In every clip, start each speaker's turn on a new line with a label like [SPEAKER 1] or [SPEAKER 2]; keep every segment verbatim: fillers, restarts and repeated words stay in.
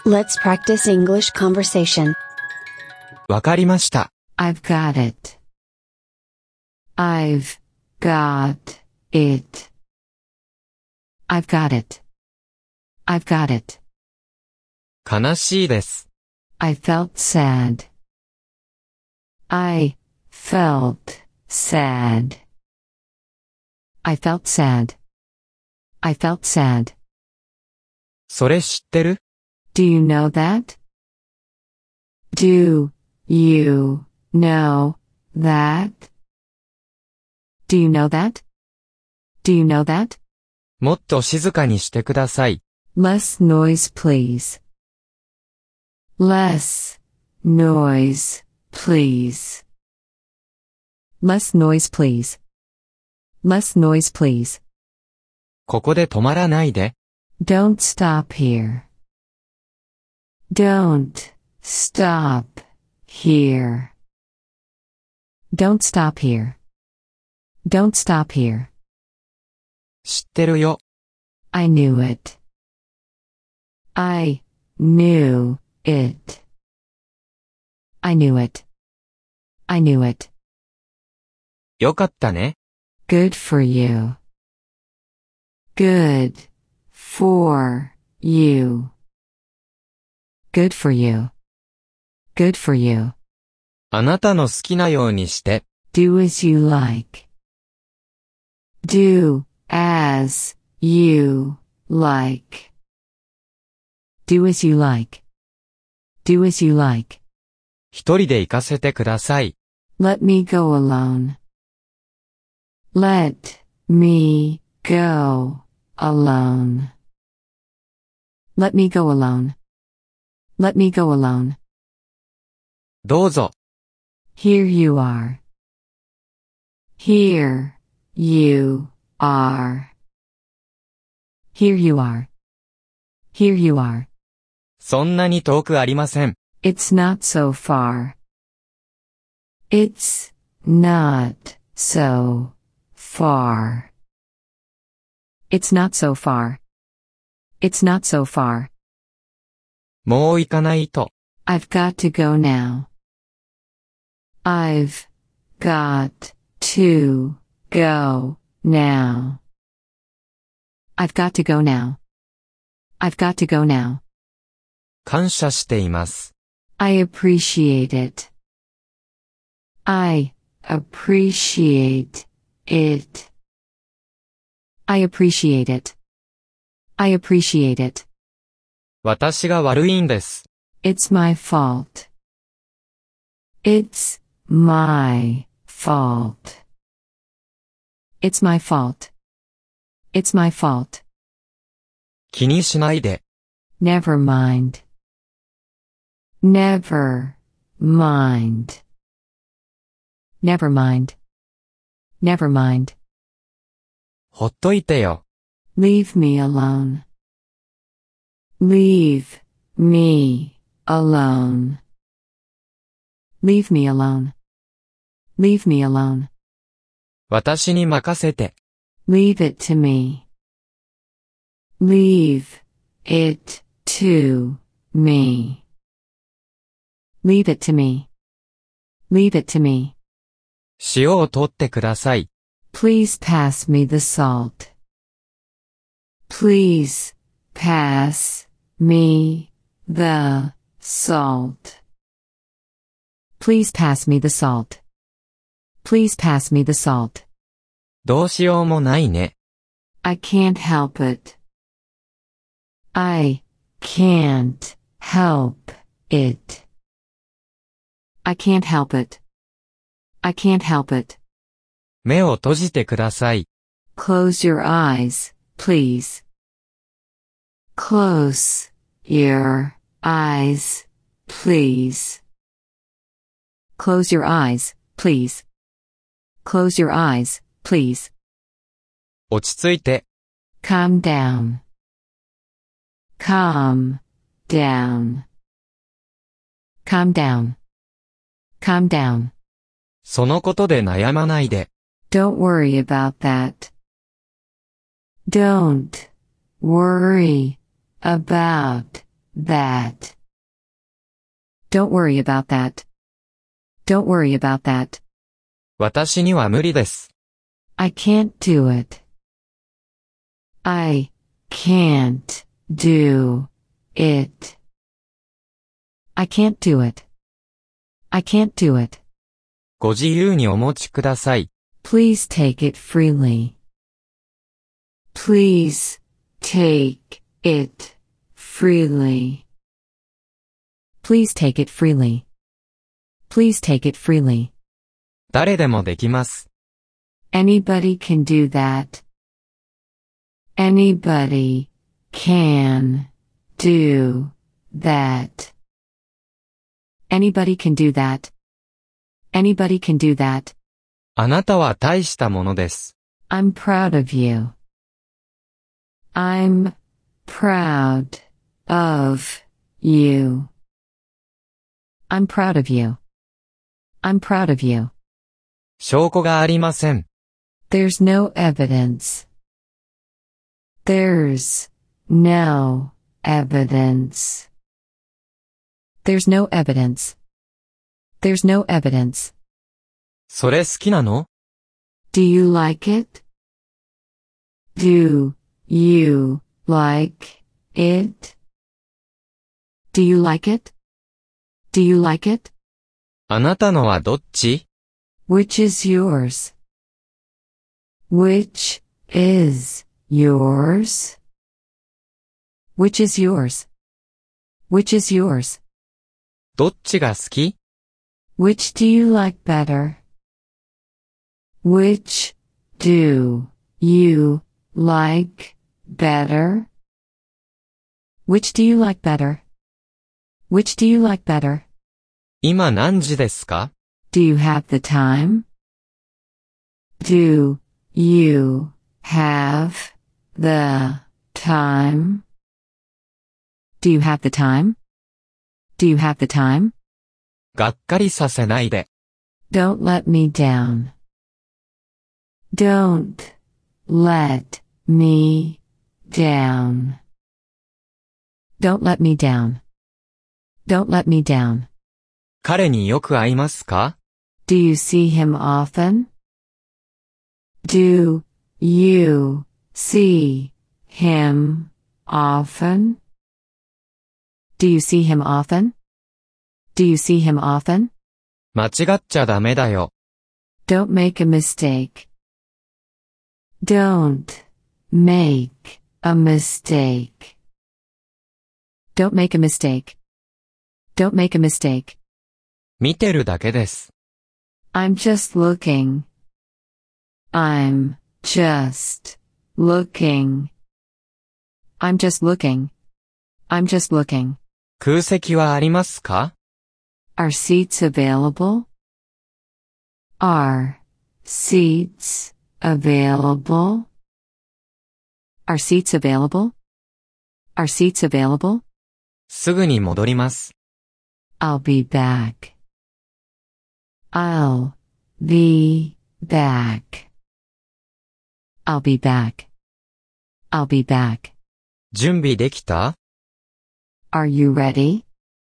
[SPEAKER 1] Let's practice English conversation.
[SPEAKER 2] わかりました。
[SPEAKER 3] I've got it. I've got it. I've got it. I've got it.
[SPEAKER 2] 悲しいです。
[SPEAKER 3] I felt sad. I felt sad. I felt sad. I felt sad.
[SPEAKER 2] それ知ってる？
[SPEAKER 3] Do you know that? Do you know that? Do you know that? Do you know that?
[SPEAKER 2] もっと静かにしてください。
[SPEAKER 3] Less noise, please. Less noise, please. Less noise, please. Less noise, please.
[SPEAKER 2] ここで止まらないで。
[SPEAKER 3] Don't stop here. Don't stop here. Don't stop here. Don't stop here.
[SPEAKER 2] 知ってるよ。
[SPEAKER 3] I knew it. I knew it. I knew it. I knew it.
[SPEAKER 2] よかったね。
[SPEAKER 3] Good for you. Good for you. Good for you. Good for you.
[SPEAKER 2] あなたの好きなようにして。
[SPEAKER 3] Do as you like. Do as you like. Do as you like. Do as you like.
[SPEAKER 2] 一人で行かせてください。
[SPEAKER 3] Let me go alone. Let me go alone. Let me go alone. Let me go alone.
[SPEAKER 2] どうぞ。
[SPEAKER 3] Here you are. Here you are. Here you are. Here you are.
[SPEAKER 2] そんなに遠くありません。
[SPEAKER 3] It's not so far. It's not so far. It's not so far. It's not so far.
[SPEAKER 2] もう行かないと。
[SPEAKER 3] I've got to go now. I've got to go now. I've got to go now. I've got to go now.
[SPEAKER 2] 感謝しています。
[SPEAKER 3] I appreciate it. I appreciate it. I appreciate it. I appreciate it.
[SPEAKER 2] 私が悪いんです。
[SPEAKER 3] It's my fault. It's my fault. It's my fault. It's my fault.
[SPEAKER 2] 気にしないで。
[SPEAKER 3] Never mind. Never mind. Never mind. Never mind.
[SPEAKER 2] ほっといてよ。
[SPEAKER 3] Leave me alone. Leave me alone. Leave me alone. Leave me alone.
[SPEAKER 2] 私に任せて。
[SPEAKER 3] Leave it to me. Leave it to me. Leave it to me. Leave it to me.
[SPEAKER 2] 塩を取ってください。
[SPEAKER 3] Please pass me the salt. Please pass me the salt. Please pass me the salt. Please pass me the salt.
[SPEAKER 2] どうしようもないね。
[SPEAKER 3] I can't help it. I can't help it. I can't help it. I can't help it.
[SPEAKER 2] 目を閉じてください。
[SPEAKER 3] Close your eyes, please. Close your eyes, please. Close your eyes, please. Close your eyes, please.
[SPEAKER 2] 落ち着いて。
[SPEAKER 3] Calm down. Calm down. Calm down. Calm down.
[SPEAKER 2] そのことで悩まないで。
[SPEAKER 3] Don't worry about that. Don't worry about that. Don't worry about that. Don't worry about that.
[SPEAKER 2] 私には無理です。
[SPEAKER 3] I can't do it. I can't do it. I can't do it. I can't do it.
[SPEAKER 2] ご自由にお持ちください。
[SPEAKER 3] Please take it freely. Please take it freely. Please take it freely. Please take it freely.
[SPEAKER 2] 誰でもできます。
[SPEAKER 3] Anybody can do that. Anybody can do that. Anybody can do that. Anybody can do that.
[SPEAKER 2] あなたは大したものです。
[SPEAKER 3] I'm proud of you. I'm proud of you. I'm proud of you. I'm proud of you.
[SPEAKER 2] 証拠がありません。
[SPEAKER 3] There's no evidence. There's no evidence. There's no evidence. There's no evidence.
[SPEAKER 2] それ好きなの？
[SPEAKER 3] Do you like it? Do you like it? Do you like it? Do you like it?
[SPEAKER 2] あなたのはどっち？
[SPEAKER 3] Which is yours? Which is yours? Which is yours? Which is yours?
[SPEAKER 2] どっちが好き？
[SPEAKER 3] Which do you like better? Which do you like better? Which do you like better? Which do you like better?
[SPEAKER 2] 今何時ですか？
[SPEAKER 3] Do you have the time? Do you have the time? Do you have the time? Do you have the time?
[SPEAKER 2] がっかりさせないで。
[SPEAKER 3] Don't let me down. Don't let me down. Don't let me down. Don't let me down.
[SPEAKER 2] 彼によく会いますか？
[SPEAKER 3] Do you see him often? Do you see him often? Do you see him often? Do you see him often?
[SPEAKER 2] 間違っちゃダメだよ。
[SPEAKER 3] Don't make a mistake. Don't make a mistake. Don't make a mistake. Don't make a mistake.
[SPEAKER 2] 見てるだけです。
[SPEAKER 3] I'm just looking. I'm just looking. I'm just looking. I'm just looking.
[SPEAKER 2] 空席はありますか？
[SPEAKER 3] Are seats available? Are seats available? Are seats available? Are seats available?
[SPEAKER 2] すぐに戻ります。
[SPEAKER 3] I'll be back. I'll be back. I'll be back. I'll be back.
[SPEAKER 2] 準備できた？
[SPEAKER 3] Are you ready?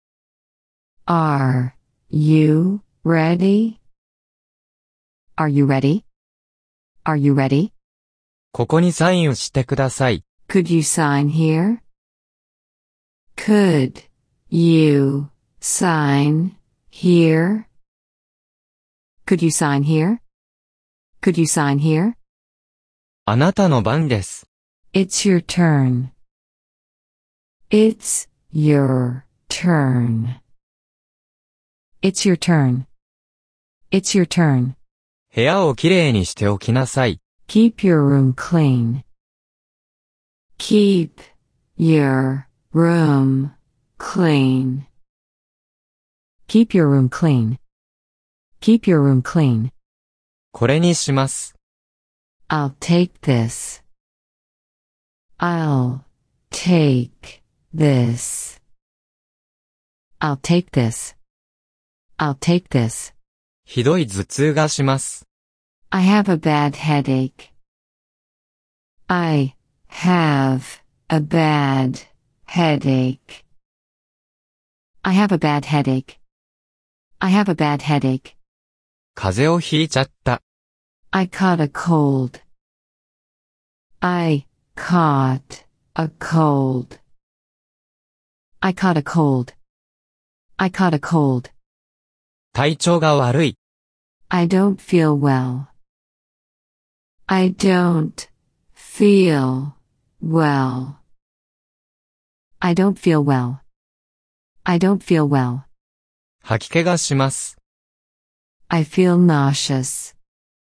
[SPEAKER 3] Are you ready? Are you ready? Are you ready?
[SPEAKER 2] ここにサインをしてください。
[SPEAKER 3] Could you sign here? Could you sign here? Could you sign here? Could you sign here?
[SPEAKER 2] あなたの番です。
[SPEAKER 3] It's your turn. It's your turn. It's your turn. It's your turn.
[SPEAKER 2] 部屋をきれいにしておきなさい。
[SPEAKER 3] Keep your room clean. Keep your room clean. Keep your room clean. Keep your room clean.
[SPEAKER 2] これにします。
[SPEAKER 3] I'll take this. I'll take this. I'll take this. I'll take this.
[SPEAKER 2] ひどい頭痛がします。
[SPEAKER 3] I have a bad headache. I have a bad headache. I have a bad headache. I have a bad headache.
[SPEAKER 2] 風邪をひいちゃった。
[SPEAKER 3] I caught a cold. I caught a cold. I caught a cold. I caught a cold.
[SPEAKER 2] 体調が悪い。
[SPEAKER 3] I don't feel well. I don't feel well. I don't feel well. I don't feel well.
[SPEAKER 2] 吐き気がします。
[SPEAKER 3] I feel nauseous.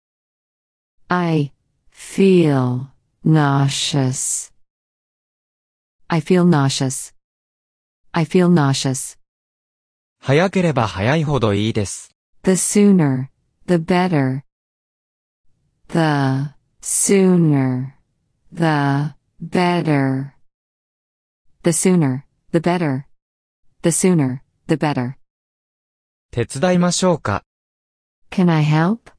[SPEAKER 3] I feel nauseous. I feel nauseous. I feel nauseous.
[SPEAKER 2] 早ければ早いほどいいです。
[SPEAKER 3] The sooner, the better. The sooner, the better. The sooner, the better. The sooner, the better.
[SPEAKER 2] 手伝いましょうか。
[SPEAKER 3] Can I help?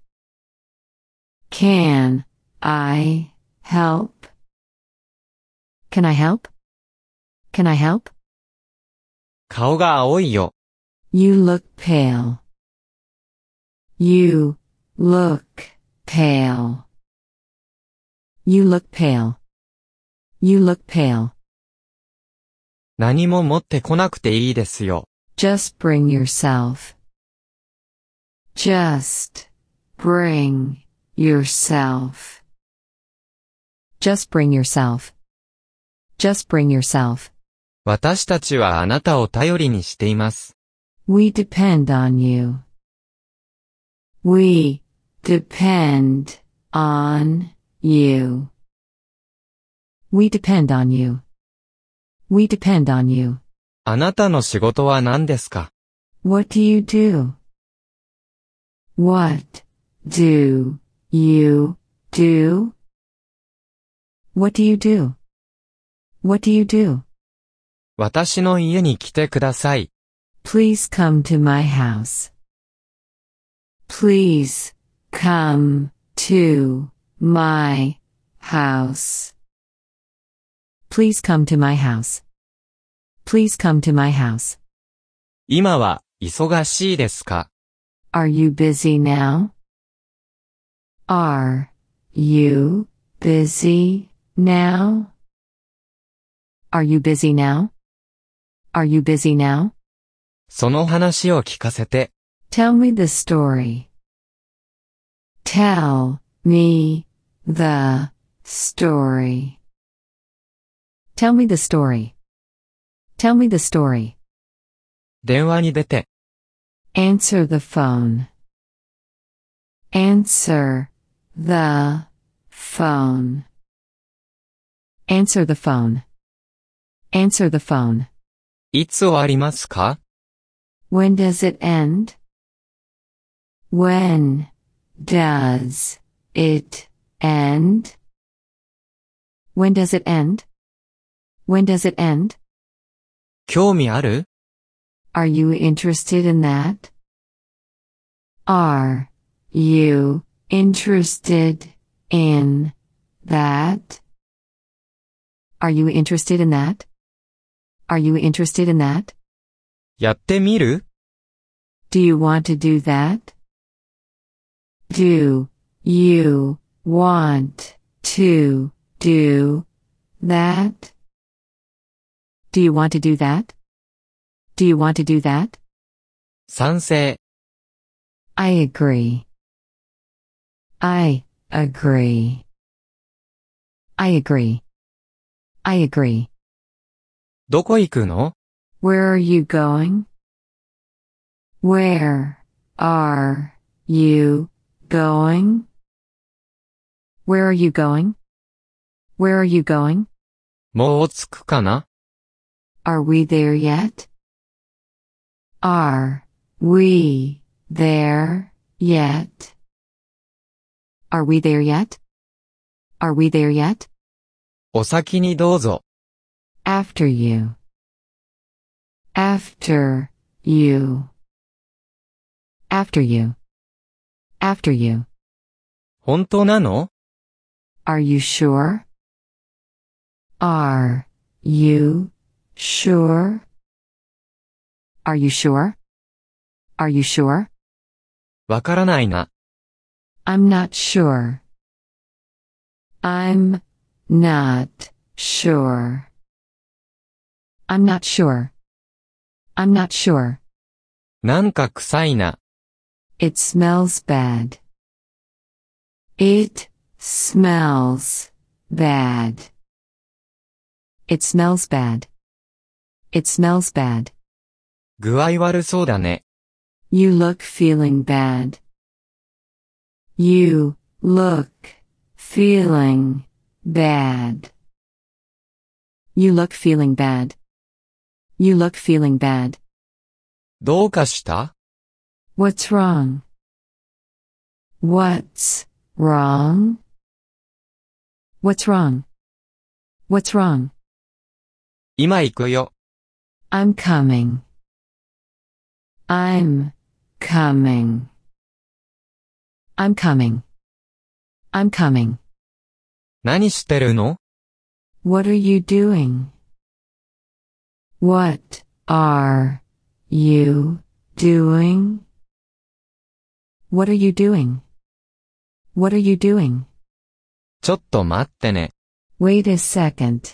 [SPEAKER 3] Can I help? Can I help? Can I help?
[SPEAKER 2] 顔が青いよ。
[SPEAKER 3] You look pale. You look pale. You look pale. You look pale.
[SPEAKER 2] 何も持ってこなくていいですよ。
[SPEAKER 3] Just bring yourself. Just bring yourself. Just bring yourself. Just bring yourself.
[SPEAKER 2] 私たちはあなたを頼りにしています。
[SPEAKER 3] We depend on you. We depend on you. We depend on you. We depend on you.
[SPEAKER 2] あなたの仕事は何ですか？
[SPEAKER 3] What do you do? What do you do? What do you do? What do you do?
[SPEAKER 2] 私の家に来てください。
[SPEAKER 3] Please come to my house. Please come to my house. Please come to my house. Please come to my house.
[SPEAKER 2] 今は忙しいですか？
[SPEAKER 3] Are you busy now? Are you busy now? Are you busy now? Are you busy now?
[SPEAKER 2] その話を聞かせて。
[SPEAKER 3] Tell me the story. Tell me the story. Tell me the story. Tell me the story.
[SPEAKER 2] 電話に出て。
[SPEAKER 3] Answer the phone. Answer the phone. Answer the phone. Answer the phone.
[SPEAKER 2] いつ終わりますか？
[SPEAKER 3] When does it end? When does it end? When does it end? When does it end?
[SPEAKER 2] 興味ある？
[SPEAKER 3] Are you interested in that? Are you interested in that? Are you interested in that? Are you interested in that?
[SPEAKER 2] やってみる？
[SPEAKER 3] Do you want to do that? Do you want to do that? Do you want to do that? Do you want to do that?
[SPEAKER 2] 賛成。
[SPEAKER 3] I agree. I agree. I agree. I agree.
[SPEAKER 2] どこ行くの？
[SPEAKER 3] Where are you going? Where are you going? Where are you going? Where are you going?
[SPEAKER 2] もう着くかな？
[SPEAKER 3] Are we there yet? Are we there yet? Are we there yet? Are we there yet?
[SPEAKER 2] お先にどうぞ。
[SPEAKER 3] After you. After you. After you. After you.
[SPEAKER 2] 本当なの？
[SPEAKER 3] Are you sure? Are you sure? Are you sure? Are you sure?
[SPEAKER 2] わからないな。
[SPEAKER 3] I'm not sure. I'm not sure. I'm not sure. I'm not sure.
[SPEAKER 2] なんか臭いな。
[SPEAKER 3] It smells bad. It smells bad. It smells bad. It smells bad.
[SPEAKER 2] 具合悪そうだね。
[SPEAKER 3] You look feeling bad. You look feeling bad. You look feeling bad. You look feeling bad.
[SPEAKER 2] どうかした？
[SPEAKER 3] What's wrong? What's wrong? What's wrong? What's wrong?
[SPEAKER 2] 今行くよ。
[SPEAKER 3] I'm coming. I'm coming. I'm coming. I'm coming.
[SPEAKER 2] 何してるの？
[SPEAKER 3] What are you doing? What are you doing? What are you doing? What are you doing?
[SPEAKER 2] ちょっと待ってね。
[SPEAKER 3] Wait a second.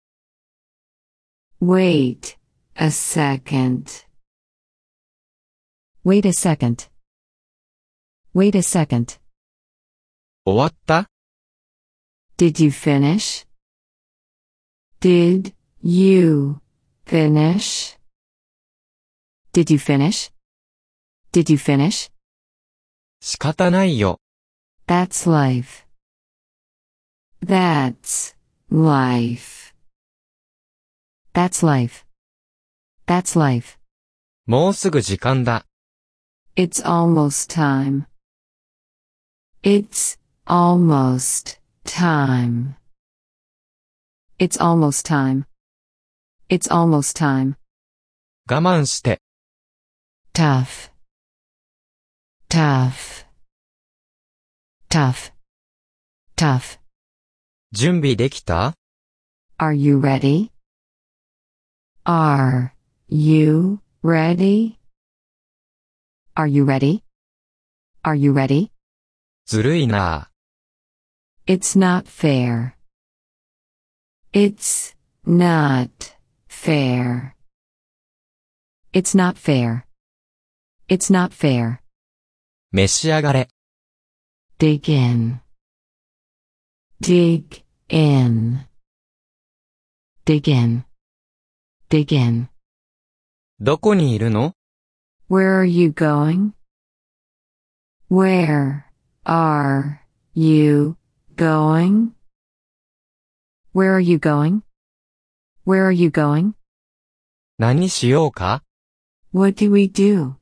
[SPEAKER 3] Wait a second. Wait a second. Wait a second.
[SPEAKER 2] 終わった？
[SPEAKER 3] Did you finish? Did you finish? Did you finish? Did you finish?
[SPEAKER 2] 仕方ないよ。
[SPEAKER 3] That's life. That's life. That's life. That's life.
[SPEAKER 2] もうすぐ時間だ。
[SPEAKER 3] It's almost time. It's almost time. It's almost time. It's almost time.
[SPEAKER 2] 我慢して。
[SPEAKER 3] Tough. Tough. Tough. Tough.
[SPEAKER 2] 準備できた？
[SPEAKER 3] Are you ready? Are you ready? Are you ready? Are you ready?
[SPEAKER 2] ずるいな。
[SPEAKER 3] It's not fair. It's not fair. It's not fair. It's not fair.
[SPEAKER 2] 召し上がれ。
[SPEAKER 3] Dig in. Dig in. Dig in. Dig in.
[SPEAKER 2] どこにいるの？
[SPEAKER 3] Where are you going? Where are you going? Where are you going? Where are you going?
[SPEAKER 2] 何しようか？
[SPEAKER 3] What do we do?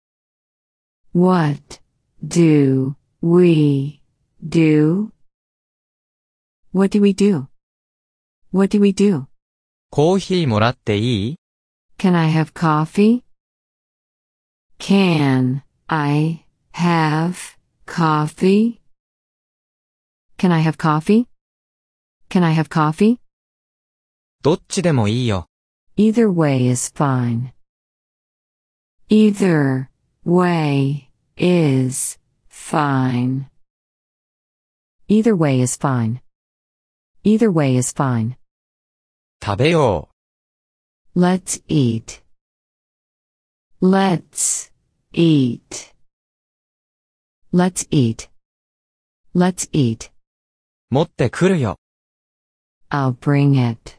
[SPEAKER 3] What do we do? What do we do? What do we do?
[SPEAKER 2] コーヒーもらっていい？
[SPEAKER 3] Can I have coffee? Can I have coffee? Can I have coffee? Can I have coffee?
[SPEAKER 2] どっちでもいいよ。
[SPEAKER 3] Either way is fine. Either way is fine. Either way is fine. Either way is fine.
[SPEAKER 2] 食べよう。
[SPEAKER 3] Let's eat. Let's eat. Let's eat. Let's eat.
[SPEAKER 2] 持ってくるよ。
[SPEAKER 3] I'll bring it.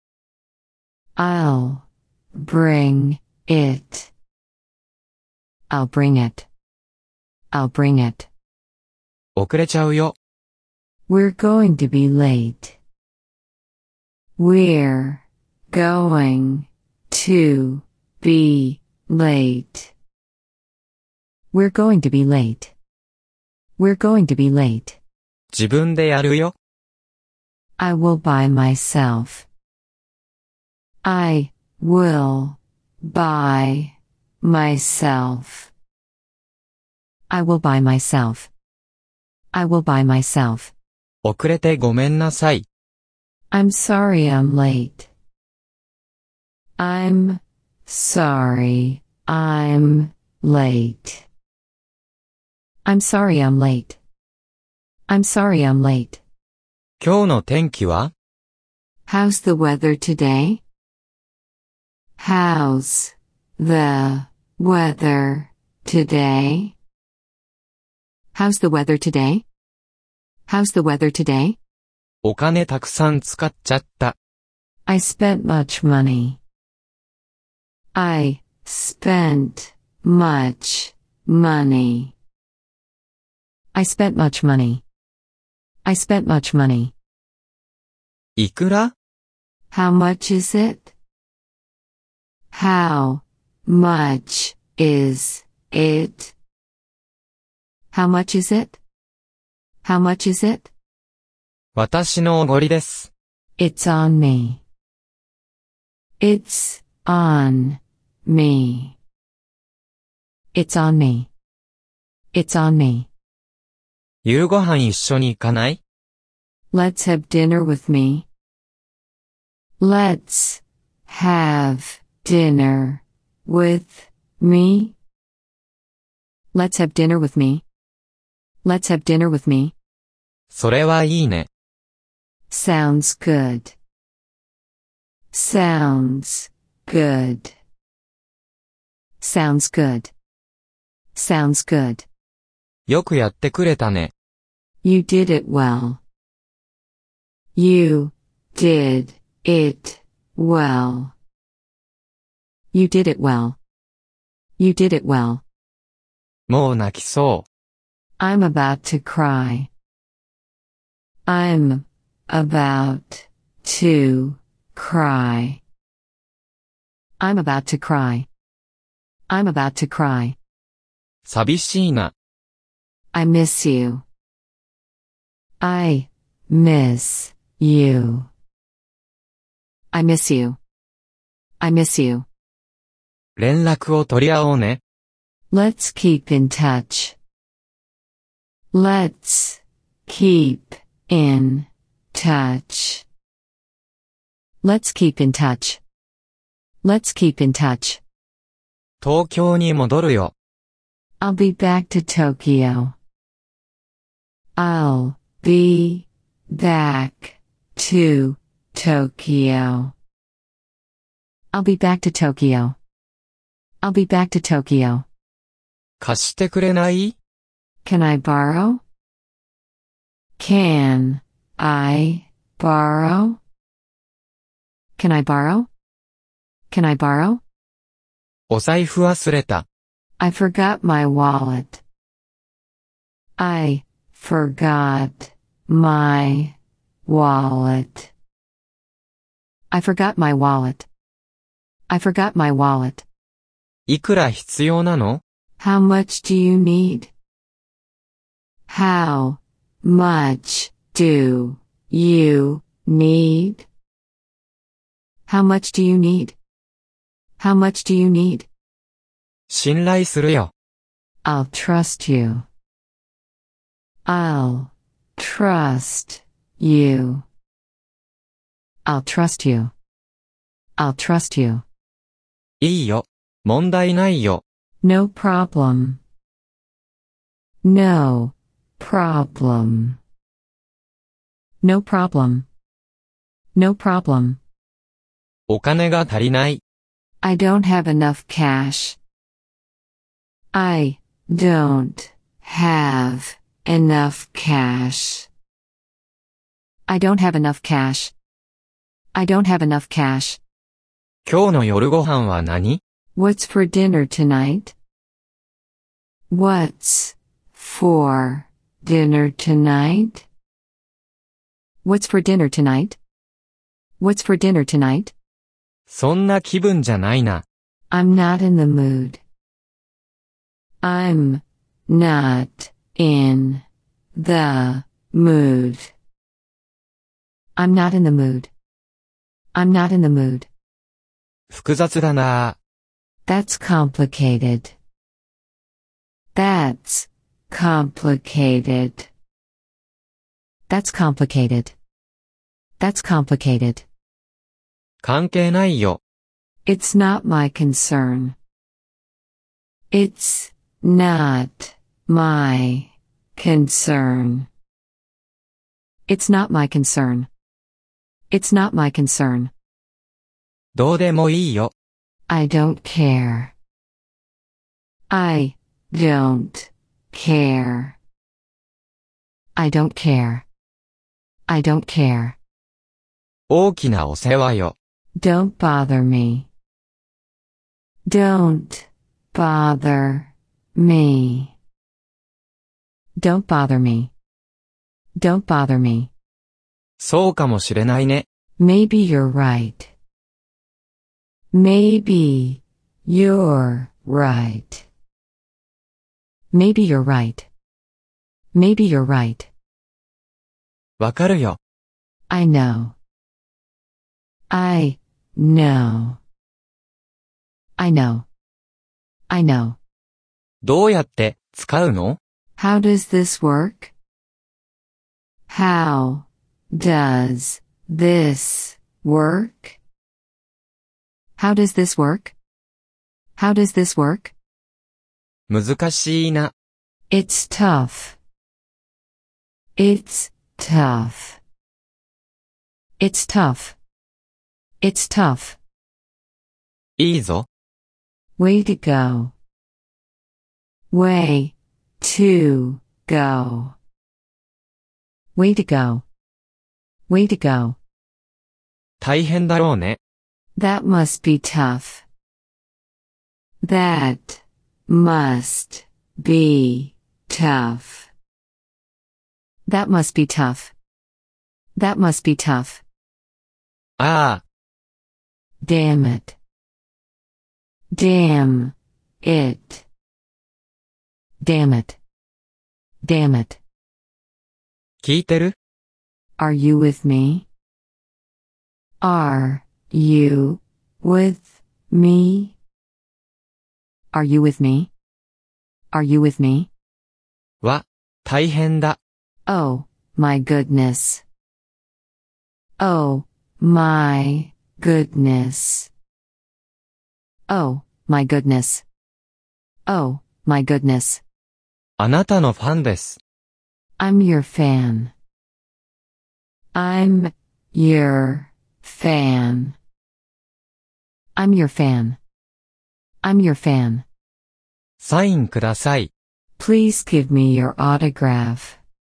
[SPEAKER 3] I'll bring it. I'll bring it. I'll bring it.
[SPEAKER 2] 遅れちゃうよ。
[SPEAKER 3] We're going to be late. We're going to be late. We're going to be late. We're going to be late.
[SPEAKER 2] 自分でやるよ。
[SPEAKER 3] I will buy myself. I will buy myself. I will buy myself. I will buy myself.
[SPEAKER 2] 遅れてごめんなさい。
[SPEAKER 3] I'm sorry I'm late. I'm sorry I'm late. I'm sorry I'm late. I'm sorry I'm late.
[SPEAKER 2] 今日の天気は？
[SPEAKER 3] How's the weather today? How's the weather today? How's the weather today? How's the weather today?
[SPEAKER 2] お金たくさん使っちゃった。
[SPEAKER 3] I spent much money. I spent much money. I spent much money. I spent much money.
[SPEAKER 2] いくら？
[SPEAKER 3] How much is it? How much is it? How much is it? How much is it?
[SPEAKER 2] 私のおごりです。
[SPEAKER 3] It's on me. It's on me. It's on me. It's on me.
[SPEAKER 2] 夕ご飯一緒に行かない？
[SPEAKER 3] Let's have dinner with me. Let's have dinner with me. Let's have dinner with me. Let's have dinner with me.
[SPEAKER 2] それはいいね。
[SPEAKER 3] Sounds good. Sounds good. Sounds good. Sounds good.
[SPEAKER 2] よくやってくれたね。
[SPEAKER 3] You did it well. You did it well. You did it well. You did it well.
[SPEAKER 2] もう泣きそう。
[SPEAKER 3] I'm about to cry. I'm about to cry. I'm about to cry. I'm about to cry.
[SPEAKER 2] 寂しいな。
[SPEAKER 3] I miss you. I miss you. I miss you. I miss you.
[SPEAKER 2] 連絡を取り合おうね。
[SPEAKER 3] Let's keep in touch. Let's keep in touch. Let's keep in touch. Let's keep in touch.
[SPEAKER 2] 東京に戻るよ。
[SPEAKER 3] I'll be back to Tokyo. I'll be back to Tokyo. I'll be back to Tokyo. I'll be back to Tokyo.
[SPEAKER 2] 貸してくれない？
[SPEAKER 3] Can I borrow? Can I borrow? Can I borrow? Can I borrow?
[SPEAKER 2] お財布忘れた。
[SPEAKER 3] I forgot my wallet. I forgot my wallet. I forgot my wallet. I forgot my wallet.
[SPEAKER 2] いくら必要なの？
[SPEAKER 3] How much do you need? How much do you need? How much do you need? How much do you need?
[SPEAKER 2] 信頼するよ。
[SPEAKER 3] I'll trust you. I'll trust you. I'll trust you. I'll trust you.
[SPEAKER 2] いいよ。問題ないよ。
[SPEAKER 3] No problem. No problem. No problem. No problem.
[SPEAKER 2] お金が足りない。
[SPEAKER 3] I don't have enough cash. I don't have enough cash. I don't have enough cash. I don't have enough cash.
[SPEAKER 2] 今日の夜ご飯は何？
[SPEAKER 3] What's for dinner tonight? What's for dinner tonight? What's for dinner tonight? What's for dinner tonight?
[SPEAKER 2] そんな気分じゃないな。
[SPEAKER 3] I'm not in the mood. I'm not in the mood. I'm not in the mood. I'm not in the mood.
[SPEAKER 2] 複雑だな。
[SPEAKER 3] That's complicated. That's complicated. That's complicated. That's complicated.
[SPEAKER 2] 関係ないよ。
[SPEAKER 3] It's not my concern. It's not my concern. It's not my concern. It's not my concern.
[SPEAKER 2] どうでもいいよ。
[SPEAKER 3] I don't care. I don't care. I don't care. I don't care.
[SPEAKER 2] 大きなお世話よ。
[SPEAKER 3] Don't bother me. Don't bother me. Don't bother me. Don't bother me.
[SPEAKER 2] そうかもしれないね。
[SPEAKER 3] Maybe you're right. Maybe you're right. Maybe you're right. Maybe you're right.
[SPEAKER 2] わかるよ。
[SPEAKER 3] I know. I know. I know. I know.
[SPEAKER 2] どうやって使うの？
[SPEAKER 3] How does this work? How does this work? How does this work? How does this work?
[SPEAKER 2] 難しいな。
[SPEAKER 3] It's tough. It's tough. It's tough. It's tough.
[SPEAKER 2] いいぞ。
[SPEAKER 3] Way to go. Way to go. Way to go. Way to go.
[SPEAKER 2] 大変だろうね。
[SPEAKER 3] That must be tough. That must be tough. That must be tough. That must be tough.
[SPEAKER 2] ああ、
[SPEAKER 3] Damn it. Damn it. Damn it. Damn it.
[SPEAKER 2] 聞いてる？
[SPEAKER 3] Are you with me? Are you with me? Are you with me? Are you with me?
[SPEAKER 2] わ、大変だ。
[SPEAKER 3] Oh, my goodness. Oh, my goodness. Oh, my goodness. Oh, my goodness.
[SPEAKER 2] あなたのファンです。
[SPEAKER 3] I'm your fan. I'm your fan. I'm your fan. I'm your fan.
[SPEAKER 2] サインください。
[SPEAKER 3] Please give me your autograph.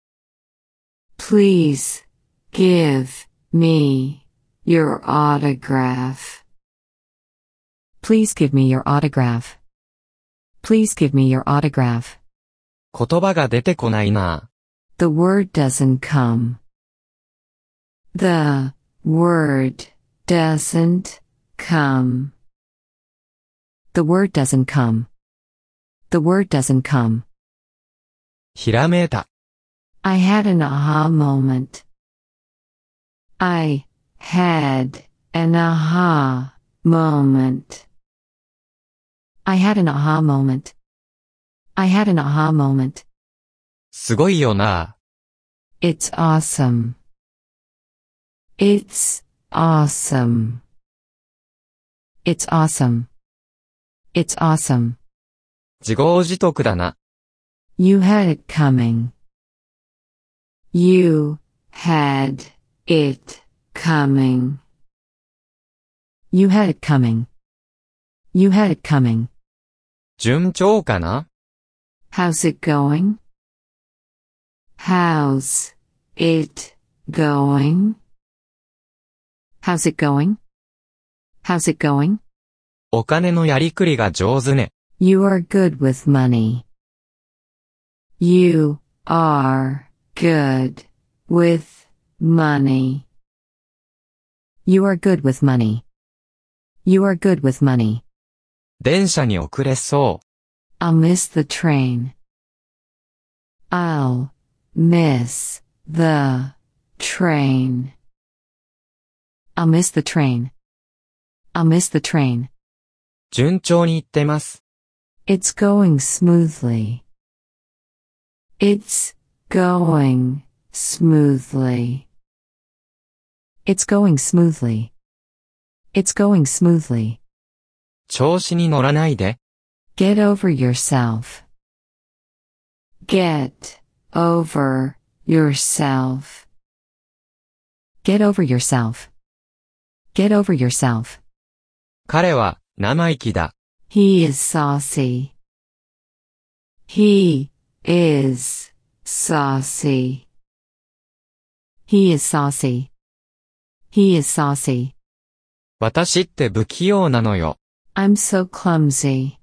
[SPEAKER 3] Please give me your autograph. Please give me your autograph. Please give me your autograph.
[SPEAKER 2] 言葉が出てこないな。
[SPEAKER 3] The word doesn't come. The word doesn't come. The word doesn't come. The word doesn't come.
[SPEAKER 2] ひらめいた。
[SPEAKER 3] I had an aha moment. I had an aha moment. I had an aha moment. I had an aha moment.
[SPEAKER 2] すごいよな。
[SPEAKER 3] It's awesome. It's awesome. It's awesome. It's awesome.
[SPEAKER 2] 自業自得だな。
[SPEAKER 3] You had it coming. You had it coming. You had it coming. You had it coming.
[SPEAKER 2] 順調かな？
[SPEAKER 3] How's it going? How's it going? How's it going? How's it going?
[SPEAKER 2] お金のやりくりが上手ね。
[SPEAKER 3] You are good with money. You are good with money. You are good with money. You are good with money.
[SPEAKER 2] 電車に遅れそう。
[SPEAKER 3] I'll miss the train. I'll miss the train. I'll miss the train. I'll miss the train.
[SPEAKER 2] 順調に行ってます。
[SPEAKER 3] It's going smoothly. It's going smoothly. It's going smoothly. It's going smoothly.
[SPEAKER 2] 調子に乗らないで。
[SPEAKER 3] Get over yourself. Get over yourself. Get over yourself. Get over yourself.
[SPEAKER 2] 彼は生意気だ。
[SPEAKER 3] He is saucy. He is saucy. He is saucy. He is saucy.
[SPEAKER 2] 私って不器用なのよ。
[SPEAKER 3] I'm so clumsy.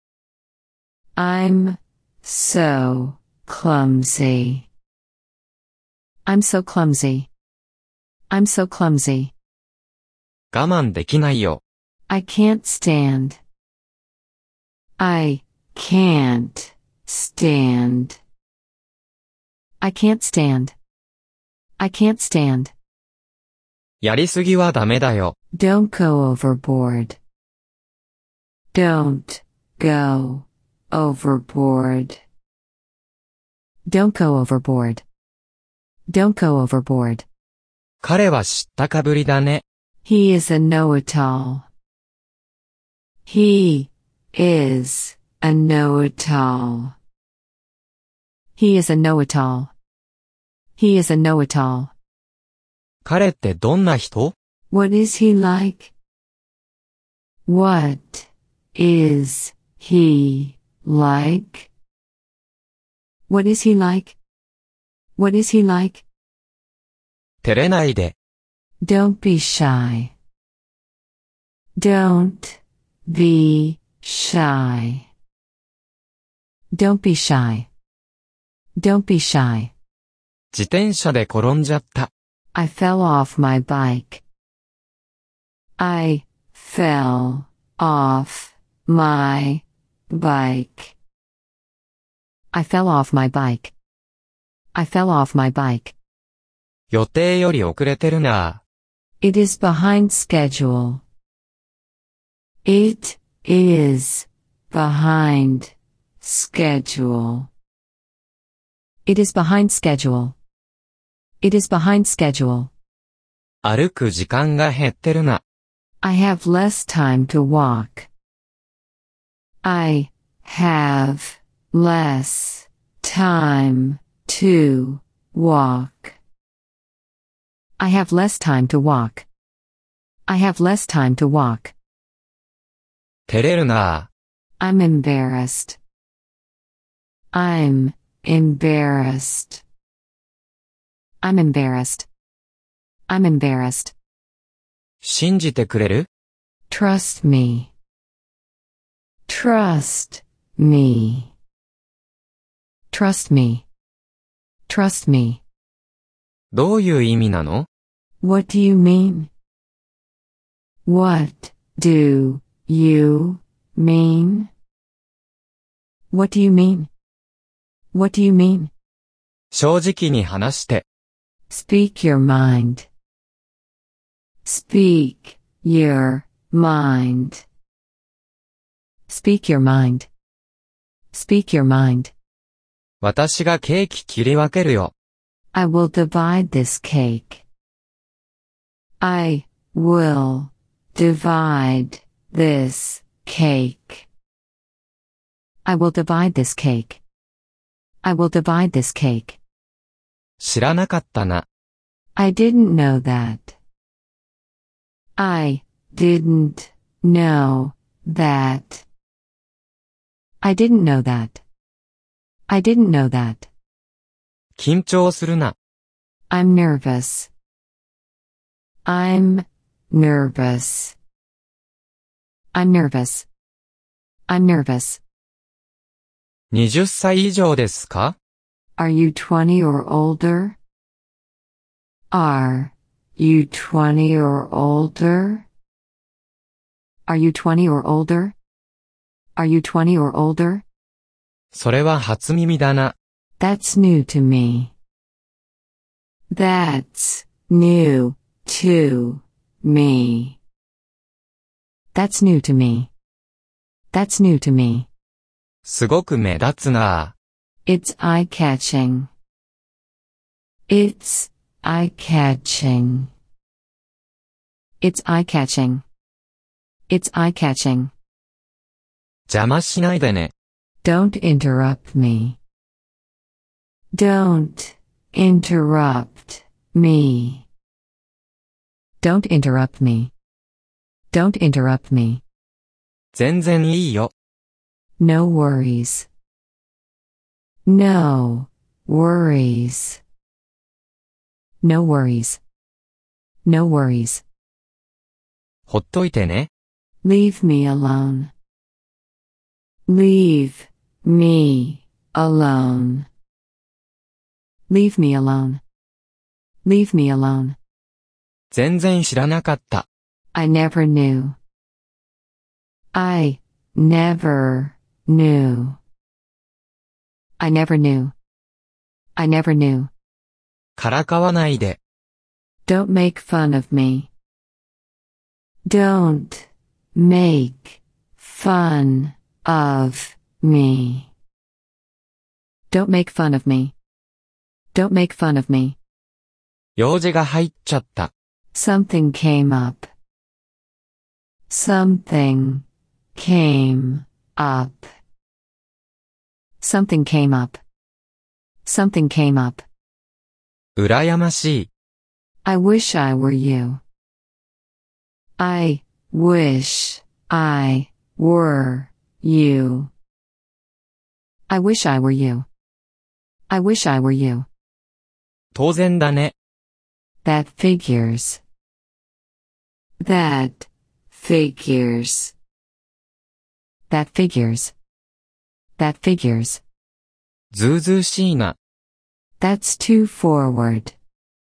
[SPEAKER 3] I'm so clumsy. I'm so clumsy. I'm so clumsy.
[SPEAKER 2] 我慢できないよ。
[SPEAKER 3] I can't stand. I can't stand. I can't stand. I can't stand.
[SPEAKER 2] やりすぎはダメだよ。
[SPEAKER 3] Don't go overboard. Don't go overboard. Don't go overboard. Don't go overboard.
[SPEAKER 2] 彼は知ったかぶりだね。
[SPEAKER 3] He is a know-it-all. He is a know-it-all. He is a know-it-all. He is a know-it-all.
[SPEAKER 2] 彼ってどんな人？
[SPEAKER 3] What is he like? What is he like? What is he like? What is he like?
[SPEAKER 2] 照れないで。
[SPEAKER 3] Don't be shy. Don't be shy. Don't be shy. Don't be shy.
[SPEAKER 2] 自転車で転んじゃった。
[SPEAKER 3] I fell off my bike. I fell off my bike. I fell off my bike. I fell off my bike.
[SPEAKER 2] 予定より遅れてるな。
[SPEAKER 3] It is behind schedule. It is behind schedule. It is behind schedule. It is behind schedule.
[SPEAKER 2] 歩く時間が減ってるな。
[SPEAKER 3] I have less time to walk. I have less time to walk. I have less time to walk. I have less time to walk.
[SPEAKER 2] 照れるな。
[SPEAKER 3] I'm embarrassed. I'm embarrassed. I'm embarrassed. I'm embarrassed.
[SPEAKER 2] 信じてくれる？
[SPEAKER 3] Trust me. Trust me. Trust me. Trust me.
[SPEAKER 2] どういう意味なの？
[SPEAKER 3] What do you mean? What do you mean? What do you mean? What do you mean?
[SPEAKER 2] 正直に話して。
[SPEAKER 3] Speak your mind. Speak your mind. Speak your mind. Speak your mind.
[SPEAKER 2] 私がケーキ切り分けるよ。
[SPEAKER 3] I will divide this cake. I will divide this cake. I will divide this cake. I will divide this cake.
[SPEAKER 2] 知らなかったな。
[SPEAKER 3] I didn't know that. I didn't know that. I didn't know that. I didn't know that.
[SPEAKER 2] 緊張するな。
[SPEAKER 3] I'm nervous. I'm nervous. I'm nervous. I'm nervous.
[SPEAKER 2] にじゅっさい以上ですか？
[SPEAKER 3] Are you twenty or older? Are you twenty or older? Are you twenty or older? Are you twenty or older?
[SPEAKER 2] それは初耳だな。
[SPEAKER 3] That's new to me. That's new to me. That's new to me. That's new to me.
[SPEAKER 2] すごく目立つな。
[SPEAKER 3] It's eye-catching. It's eye-catching. It's eye-catching. It's eye-catching.
[SPEAKER 2] 邪魔しないでね。
[SPEAKER 3] Don't interrupt me. Don't interrupt me. Don't interrupt me. Don't interrupt me.
[SPEAKER 2] 全然いいよ。
[SPEAKER 3] No worries. No worries. No worries. No worries.
[SPEAKER 2] ほっといてね。
[SPEAKER 3] Leave me alone. Leave me alone. Leave me alone. Leave me alone.
[SPEAKER 2] 全然知らなかった。
[SPEAKER 3] I never knew. I never knew. I never knew. I never knew.
[SPEAKER 2] からかわないで。
[SPEAKER 3] Don't make fun of me. Don't make fun of me. Don't make fun of me. Don't make fun of me.
[SPEAKER 2] 用事が入っちゃった。
[SPEAKER 3] Something came up. Something came up. Something came up. Something came up.
[SPEAKER 2] 羨ましい。
[SPEAKER 3] I wish I were you. I wish I were you. I wish I were you. I wish I were you.
[SPEAKER 2] 当然だね。
[SPEAKER 3] That figures. That figures. That figures. That figures.
[SPEAKER 2] ずうずうしいな。
[SPEAKER 3] That's too forward.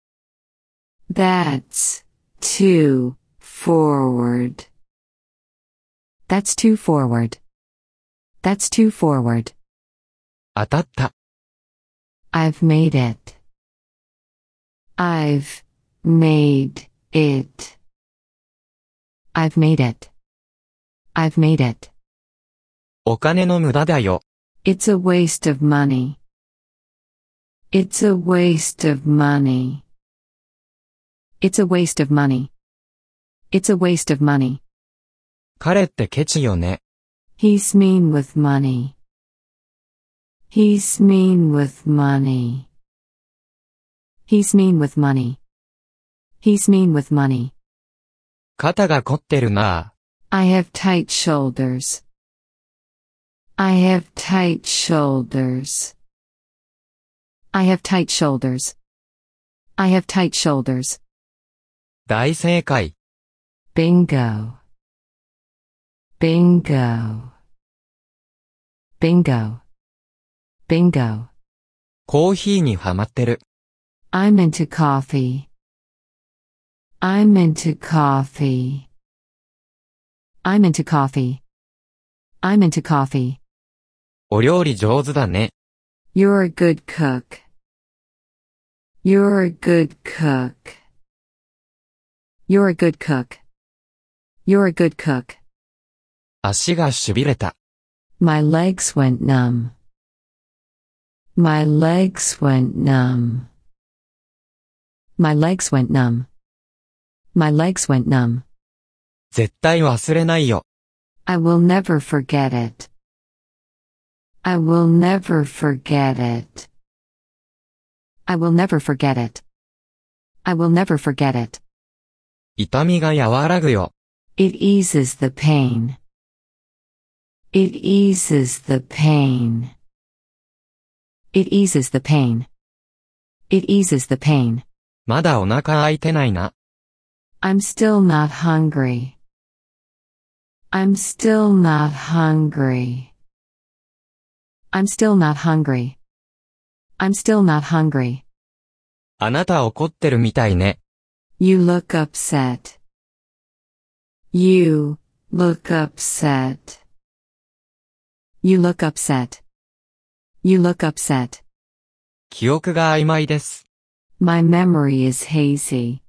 [SPEAKER 3] That's too forward. That's too forward. That's too forward.
[SPEAKER 2] 当たった。
[SPEAKER 3] I've made it. I've made it. I've made it. I've made it.
[SPEAKER 2] お金の無駄だよ。
[SPEAKER 3] It's a waste of money. It's a waste of money. It's a waste of money. It's a waste of money.
[SPEAKER 2] 彼ってケチよね。
[SPEAKER 3] He's mean with money. He's mean with money. He's mean with money. He's mean with money.
[SPEAKER 2] 肩が凝ってるなぁ。
[SPEAKER 3] I have tight shoulders. I have tight shoulders. I have tight shoulders. I have tight shoulders.
[SPEAKER 2] 大正解。
[SPEAKER 3] Bingo. Bingo. Bingo. Bingo.
[SPEAKER 2] コーヒーにハマってる。
[SPEAKER 3] I'm into coffee. I'm into coffee. I'm into coffee. I'm into coffee.
[SPEAKER 2] お料理上手だね。
[SPEAKER 3] You're a good cook. You're a good cook. You're a good cook. You're a good cook.
[SPEAKER 2] 足がしびれた。
[SPEAKER 3] My legs went numb. My legs went numb. My legs went numb. My legs went numb.
[SPEAKER 2] 絶対忘れないよ。
[SPEAKER 3] I will never forget it. I will never forget it. I will never forget it. I will never forget it.
[SPEAKER 2] 痛みが和らぐよ。
[SPEAKER 3] It eases the pain. It eases the pain. It eases the pain. It eases the pain.
[SPEAKER 2] まだお腹空いてないな。
[SPEAKER 3] I'm still not hungry. I'm still not hungry. I'm still not hungry. I'm still not hungry.
[SPEAKER 2] あなた怒ってるみたいね。
[SPEAKER 3] You look upset. You look upset. You look upset. You look upset.
[SPEAKER 2] 記憶が曖昧です。
[SPEAKER 3] My memory is hazy.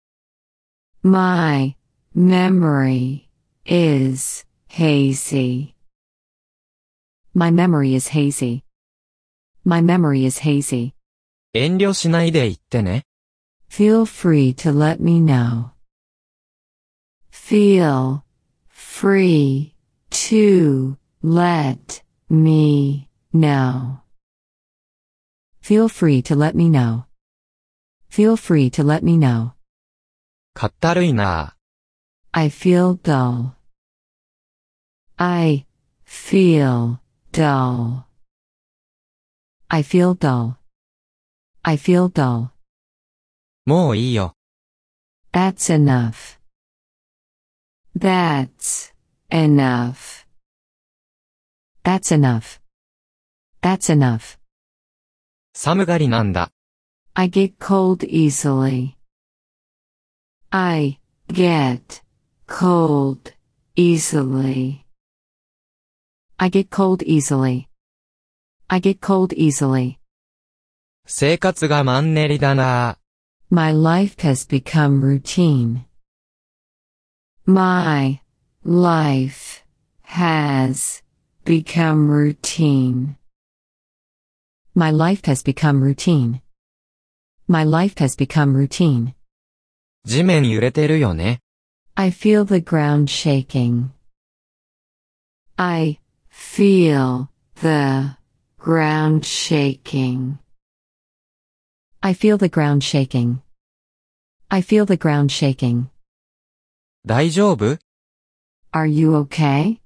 [SPEAKER 3] My memory is hazy. My memory is hazy. My memory is hazy.
[SPEAKER 2] 遠慮しないで言ってね。
[SPEAKER 3] Feel free to let me know. Feel free to let me know. Feel free to let me know. Feel free to let me know.
[SPEAKER 2] かったるいな
[SPEAKER 3] I feel dull. I feel dull. I feel dull. I feel dull.
[SPEAKER 2] もういいよ。
[SPEAKER 3] That's enough. That's enough. That's enough. That's enough.
[SPEAKER 2] 寒がりなんだ。
[SPEAKER 3] I get cold easily. I get cold easily. I get cold easily. I get cold easily.
[SPEAKER 2] 生活がマンネリだな
[SPEAKER 3] My life has become routine. My life has become routine. My life has become routine. My life has become routine.
[SPEAKER 2] 地面揺れてるよね。
[SPEAKER 3] I feel the ground shaking. I feel the ground shaking. I feel the ground shaking. I feel the ground shaking.
[SPEAKER 2] 大丈夫
[SPEAKER 3] Are you okay?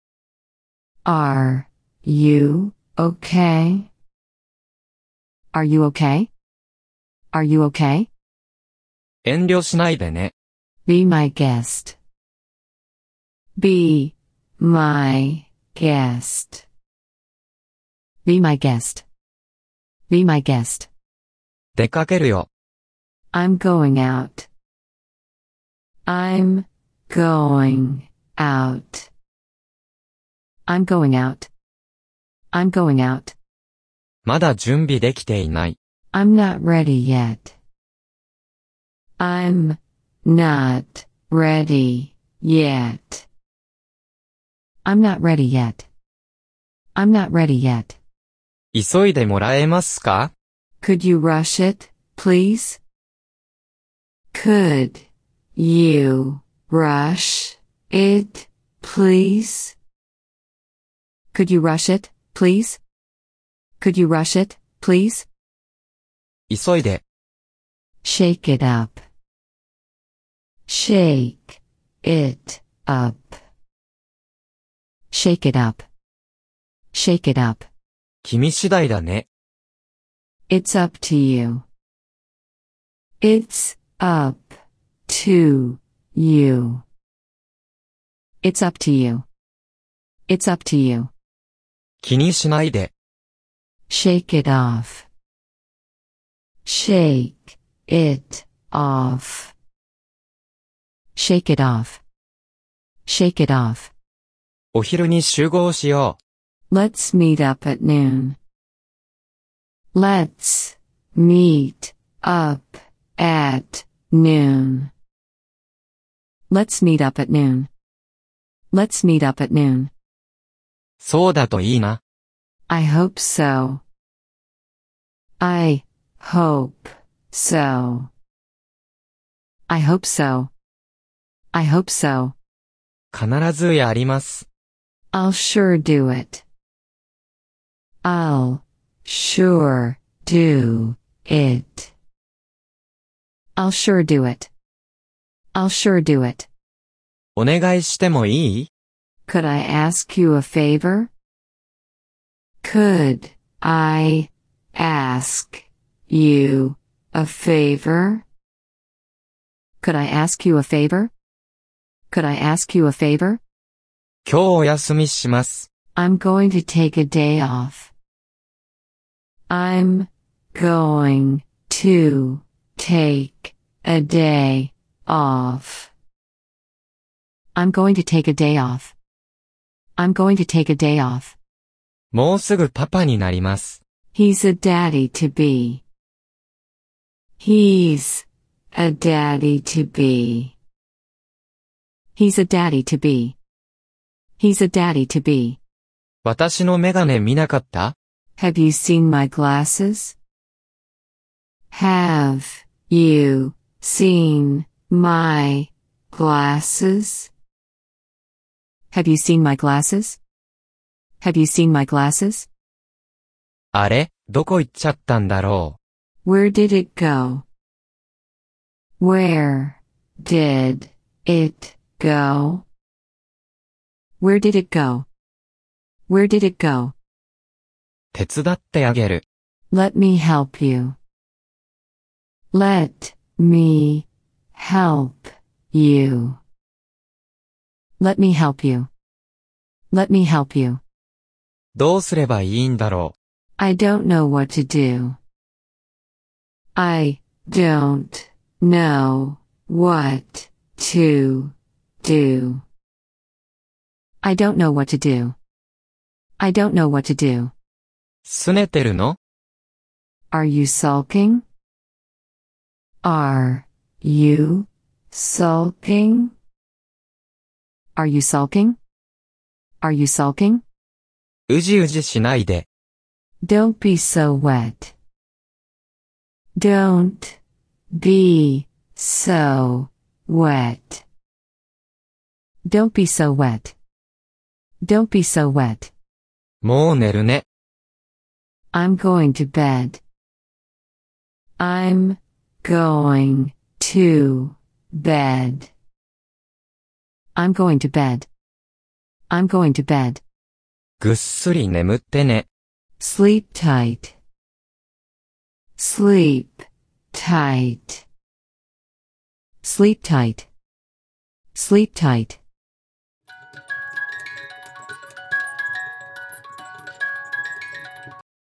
[SPEAKER 3] Are you okay? Are you okay? Are you okay?
[SPEAKER 2] 遠慮しないでね。
[SPEAKER 3] Be my guest. Be my guest. Be my guest. Be my guest.
[SPEAKER 2] 出かけるよ。
[SPEAKER 3] I'm going out. I'm going out. I'm going out. I'm going out.
[SPEAKER 2] まだ準備できていない。
[SPEAKER 3] I'm not ready yet. I'm not ready yet. I'm not ready yet. I'm not ready yet.
[SPEAKER 2] 急いでもらえますか
[SPEAKER 3] Could you rush it, please? Could you rush it, please? Could you rush it, please? Could you rush it, please?
[SPEAKER 2] 急いで。
[SPEAKER 3] Shake it up. Shake it up. Shake it up. Shake it up.
[SPEAKER 2] 君次第だね。
[SPEAKER 3] It's up to you. It's up to you. It's up to you. It's up to you.
[SPEAKER 2] 気にしないで。
[SPEAKER 3] Shake it off. Shake it off. Shake it off. Shake it off.
[SPEAKER 2] お昼に集合しよ
[SPEAKER 3] Let's meet up at noon. Let's meet up at noon. Let's meet up at noon. Let's meet up at noon.
[SPEAKER 2] う。そうだといいな。
[SPEAKER 3] I hope so. I hope so. I hope so. I hope so.
[SPEAKER 2] 必ずやります。
[SPEAKER 3] I'll sure do it. I'll sure do it. I'll sure do it. I'll sure do it.
[SPEAKER 2] お願いしてもいい
[SPEAKER 3] Could I ask you a favor? Could I ask you a favor? Could I ask you a favor? Could I ask you a favor?
[SPEAKER 2] 今日お休みします。
[SPEAKER 3] I'm going to take a day off. I'm going to take a day off. I'm going to take a day off. I'm going to take a day off.
[SPEAKER 2] もうすぐパパになります。
[SPEAKER 3] He's a daddy to be. He's a daddy to be. He's a daddy to be. He's a daddy to be.
[SPEAKER 2] 私のメガネ見なかった
[SPEAKER 3] Have you seen my glasses? Have you seen my glasses? Have you seen my glasses? Have you seen my glasses?
[SPEAKER 2] あれ、どこ行っちゃったんだろ
[SPEAKER 3] Where did it go? Where did it go? Where did it go? Where did it go?
[SPEAKER 2] う。手伝ってあげる。
[SPEAKER 3] Let me help you. Let me help you. Let me help you. Let me help you.
[SPEAKER 2] どうすればいいんだろ
[SPEAKER 3] I don't know what to do. I don't know what to do. I don't know what to do. I don't know what to do.
[SPEAKER 2] う。拗ねてるの
[SPEAKER 3] Are you sulking? Are you sulking? Are you sulking? Are you sulking?
[SPEAKER 2] うじうじしないで。
[SPEAKER 3] Don't be so wet. Don't be so wet. Don't be so wet. Don't be so wet.
[SPEAKER 2] もう寝るね。
[SPEAKER 3] I'm going to bed. I'm going to bed. I'm going to bed. I'm going to bed.
[SPEAKER 2] ぐっすり眠ってね。
[SPEAKER 3] Sleep tight. Sleep tight. Sleep tight. Sleep tight.